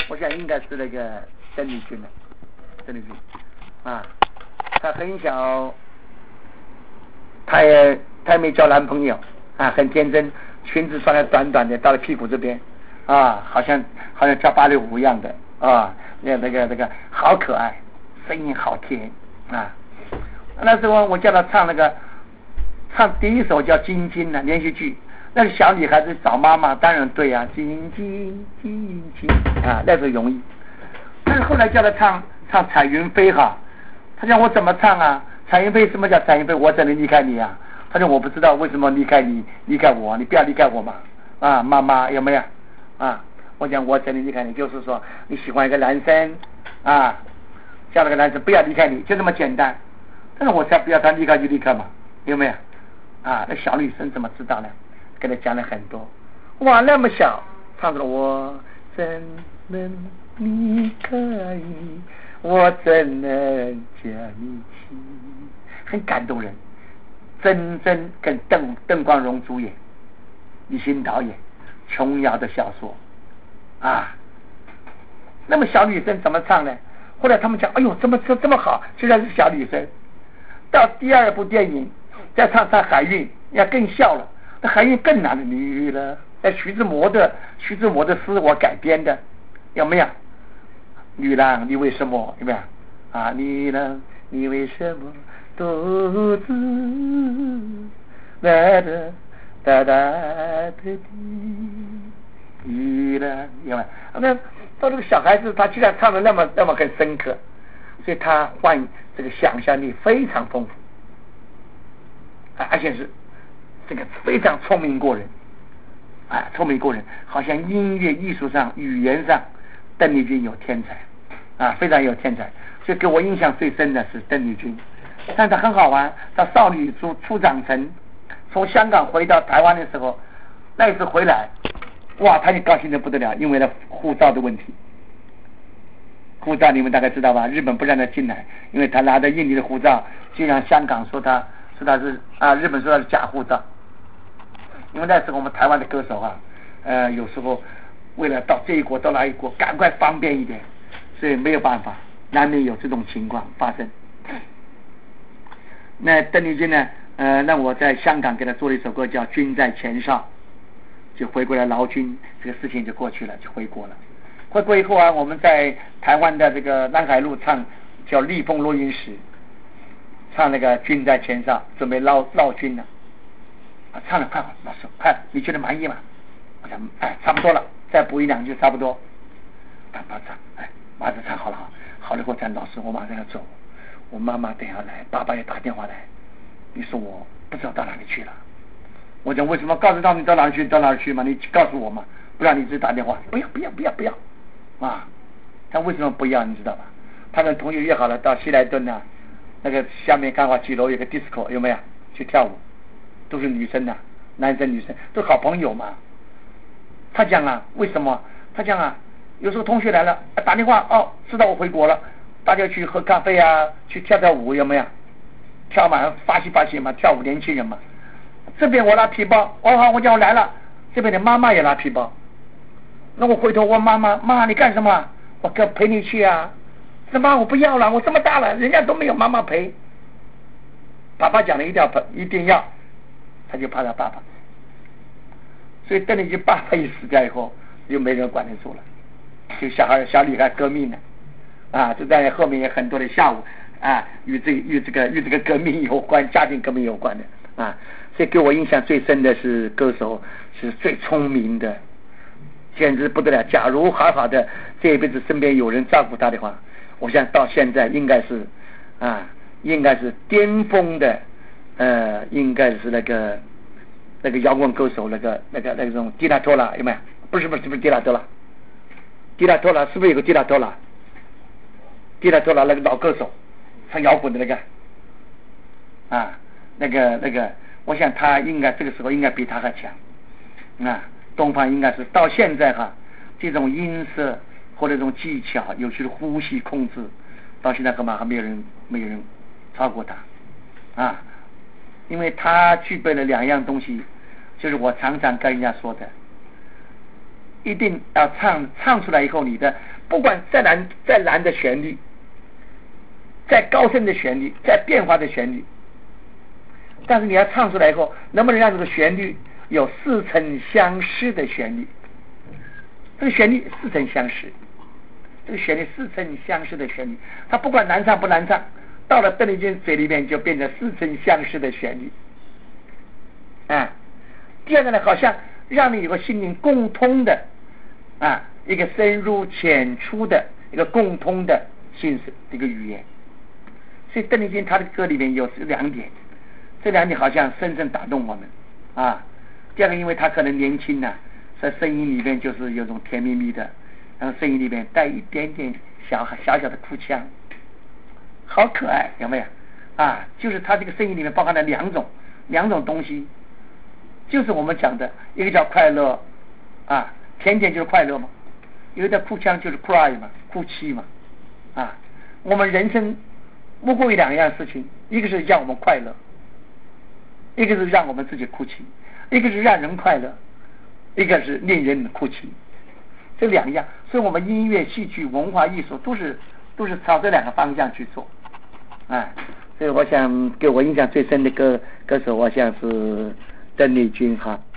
我想应该是那个邓丽君的，邓丽君啊，她很小，她也没交男朋友啊，很天真，裙子穿的短短的到了屁股这边啊，好像跳芭蕾舞一样的啊，那个好可爱，声音好甜啊。那时候我叫她唱第一首叫《晶晶》的连续剧，那个小女孩子找妈妈，当然对啊，晶晶晶晶啊，那是容易。但是后来叫她唱彩云飞哈，她讲我怎么唱啊？彩云飞什么叫彩云飞？我怎能离开你啊？她说我不知道为什么离开你，离开我，你不要离开我嘛啊，妈妈有没有啊？我讲我怎能离开你，就是说你喜欢一个男生啊，叫那个男生不要离开你，就这么简单。但是我才不要他离开就离开嘛，有没有？啊，那小女生怎么知道呢？跟他讲了很多，哇，那么小，唱着我怎能离开你，我怎能将你弃，很感动人。真跟邓光荣主演，李行导演，琼瑶的小说啊，那么小女生怎么唱呢？后来他们讲，哎呦，怎么这么好？虽然是小女生，到第二部电影再唱海韵，要更笑了。那海韵更难的女了，那徐志摩的诗我改编的，有没有？女郎，你为什么有没有？啊，女郎，你为什么独自来的哒哒的地？女郎，有没有？那到这个小孩子，他居然唱的那么很深刻，所以他这个想象力非常丰富，而且是这个非常聪明过人，聪明过人，好像音乐艺术上、语言上，邓丽君有天才非常有天才。所以给我印象最深的是邓丽君，但她很好玩。到少女初长成，从香港回到台湾的时候，那一次回来，哇，她就高兴得不得了，因为那护照的问题。护照你们大概知道吧？日本不让他进来，因为他拿着印尼的护照，就让香港说他是日本说他是假护照。因为那时候我们台湾的歌手有时候为了到这一国到那一国赶快方便一点，所以没有办法，难免有这种情况发生。那邓丽君呢？那我在香港给他做了一首歌叫《军在前哨》，就回归了劳军，这个事情就过去了，就回国了。回国以后我们在台湾的这个南海路唱叫立丰录音室，唱那个军在前哨，准备绕军了。唱了快好，老师快，你觉得满意吗？我讲差不多了，再补一两句差不多。马上唱好了好了以后讲老师，我马上要走，我妈妈等下来，爸爸也打电话来，你说我不知道到哪里去了。我讲为什么告诉他们到哪里去嘛？你告诉我嘛，不然你自己打电话。不要他为什么不要你知道吧？他跟同学约好了到西来顿那个下面刚好几楼有个 disco 有没有？去跳舞，都是女生男生女生都好朋友嘛。他讲为什么？他讲有时候同学来了打电话知道我回国了，大家去喝咖啡去跳舞有没有？跳嘛发泄嘛，跳舞年轻人嘛。这边我拿皮包，我讲我来了，这边的妈妈也拿皮包。那我回头问妈妈你干什么？我陪你去什么我不要了，我这么大了，人家都没有妈妈陪。爸爸讲了一定要，他就怕他爸爸。所以邓丽君爸爸一死掉以后，就没人管得住了，就小女孩革命了就在后面有很多的下午与这个革命有关，家庭革命有关的所以给我印象最深的是歌手是最聪明的，简直不得了。假如好好的这一辈子身边有人照顾他的话，我想到现在应该是巅峰的应该是那个摇滚歌手那种迪拉托拉有没有？不是迪拉托拉，是不是有个迪拉托拉那个老歌手唱摇滚的那个我想他应该这个时候应该比他还强东方应该是到现在这种音色或者这种技巧，尤其是呼吸控制，到现在干嘛还没有人超过他因为他具备了两样东西，就是我常常跟人家说的，一定要唱出来以后，你的不管再难的旋律，再高深的旋律，再变化的旋律，但是你要唱出来以后，能不能让这个旋律有似曾相识的旋律？这个旋律似曾相识，这个旋律似曾相识的旋律，它不管难唱不难唱，到了邓丽君嘴里面就变成似曾相识的旋律。第二个呢，好像让你有个心灵共通的一个深入浅出的一个共通的心思一个语言。所以邓丽君她的歌里面有2点，这2点好像深深打动我们第二个，因为她可能年轻在声音里面就是有种甜蜜蜜的，然后声音里面带一点点小的哭腔，好可爱，有没有就是她这个声音里面包含了两种东西，就是我们讲的一个叫快乐甜甜就是快乐嘛，有的哭腔就是 cry 嘛，哭泣嘛我们人生不过于2样事情，一个是让我们快乐，一个是让我们自己哭泣，一个是让人快乐，一个是令人哭泣，这2样。所以我们音乐戏剧文化艺术都是朝这2个方向去做所以我想给我印象最深的歌手我想是邓丽君